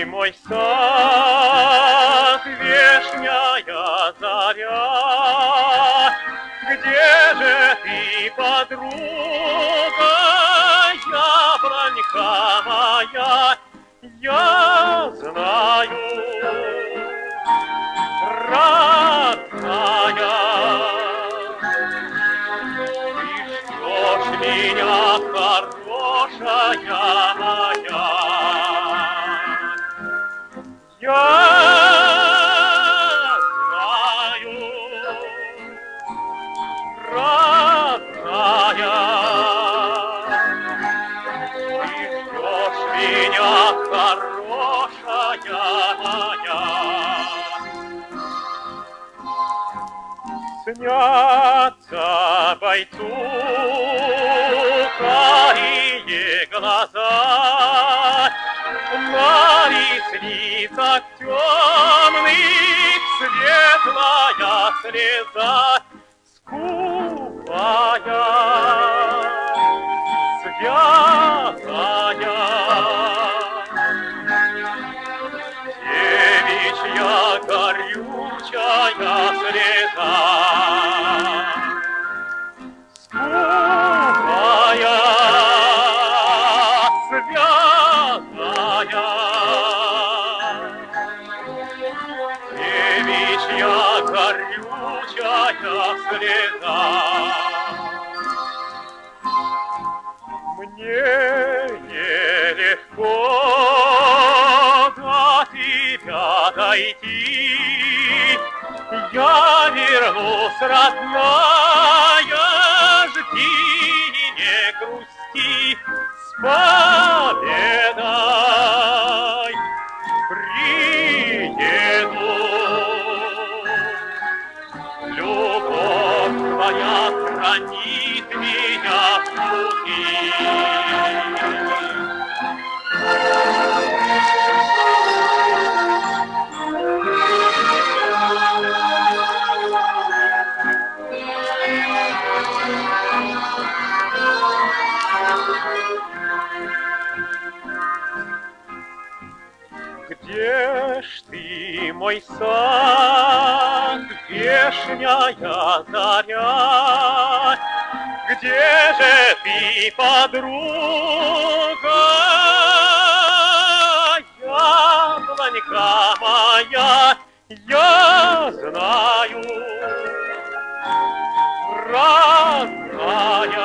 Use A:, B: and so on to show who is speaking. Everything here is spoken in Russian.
A: ты, мой сад, вешняя заря, где же ты, подруга, яблонька моя? Я знаю, родная, ты ждешь меня, хорошая моя. Я знаю, родная, ты ждешь меня, хорошая моя. Снятся бойцу карие глаза, на ресницах темных светлая слеза, скупая, святая. Девичья горючая слеза, скупая, святая. Девичья горючая слеза. Мне нелегко до тебя дойти, я вернусь, родная, жди и не грусти, с победой приеду. Любовь твоя хранит меня в пути. Где ж ты, мой сад, вешняя заря? Где же ты, подруга, яблонька моя? Я знаю, родная,